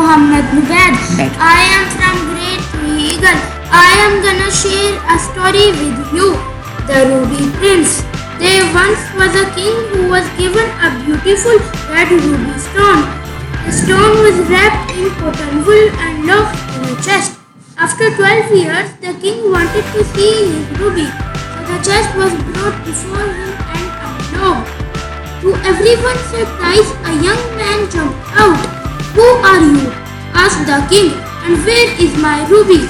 Muhammad Mubad. Right. I am from grade 3 Eagle. I am gonna share a story with you. The Ruby Prince. There once was a king who was given a beautiful red ruby stone. The stone was wrapped in cotton wool and locked in a chest. After 12 years, the king wanted to see his ruby. So the chest was brought before him and unlocked. To everyone's surprise, a young man jumped out. "Who are you?" asked the king, "and where is my ruby?"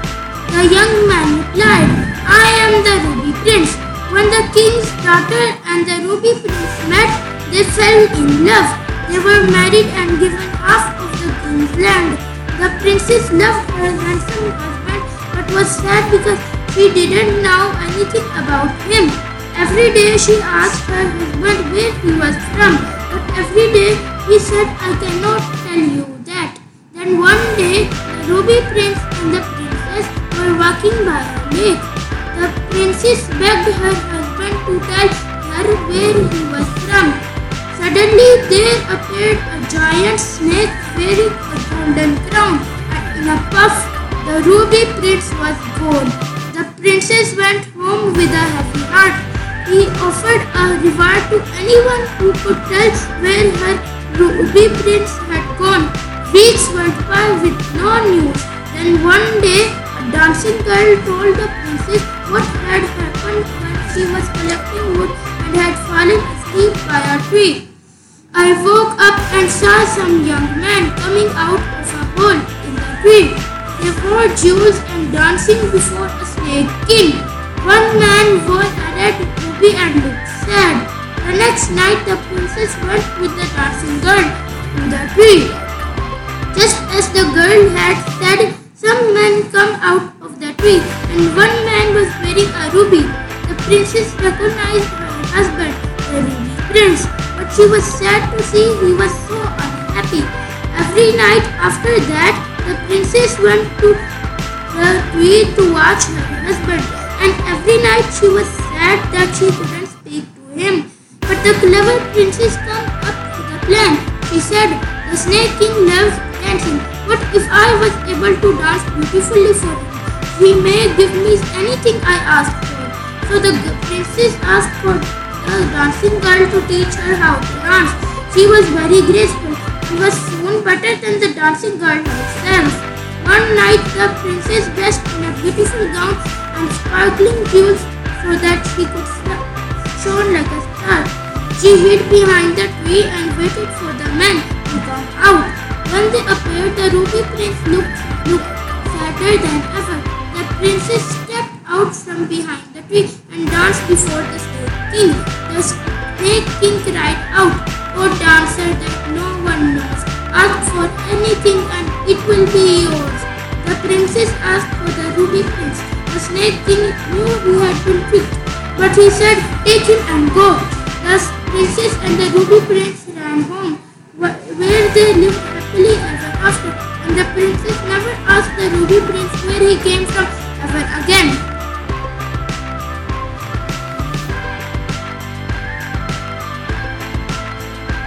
The young man replied, "I am the Ruby Prince." When the king's daughter and the Ruby Prince met, they fell in love. They were married and given half of the king's land. The princess loved her handsome husband but was sad because she didn't know anything about him. Every day she asked her husband where he was from, but every day he said, "I cannot tell you that." Then one day, the Ruby Prince and the princess were walking by a lake. The princess begged her husband to tell her where he was from. Suddenly there appeared a giant snake wearing a golden crown, and in a puff, the Ruby Prince was gone. The princess went home with a heavy heart. He offered a reward to anyone who could tell where her Ruby Prince had gone. Weeks went by with no news. Then one day, a dancing girl told the princess what had happened when she was collecting wood and had fallen asleep by a tree. "I woke up and saw some young men coming out of a hole in the tree. They wore jewels and dancing before a snake king. One man wore a red ruby and looked sad. The next night, the princess went with the dancing girl to the tree. Just as the girl had said, some men come out of the tree, and one man was wearing a ruby. The princess recognized her husband, the Ruby Prince, but she was sad to see he was so unhappy. Every night after that, the princess went to the tree to watch her husband, and every night she was sad that she couldn't speak to him. But the clever princess came up with a plan. She said, "The Snake King loves dancing. What if I was able to dance beautifully for him? He may give me anything I ask for." So the princess asked for the dancing girl to teach her how to dance. She was very graceful and was soon better than the dancing girl herself. One night, the princess dressed in a beautiful gown and sparkling jewels so that she could shine like a star. She hid behind the tree and waited for the men to come out. When they appeared, the Ruby Prince looked sadder than ever. The princess stepped out from behind the tree and danced before the Snake King. The Snake King cried out, "O dancer that no one knows, ask for anything and it will be yours." The princess asked for the Ruby Prince. The Snake King knew he had been tricked, but he said, "Take him and go." The princess and the Ruby Prince ran home, where they lived happily ever after, and the princess never asked the Ruby Prince where he came from ever again.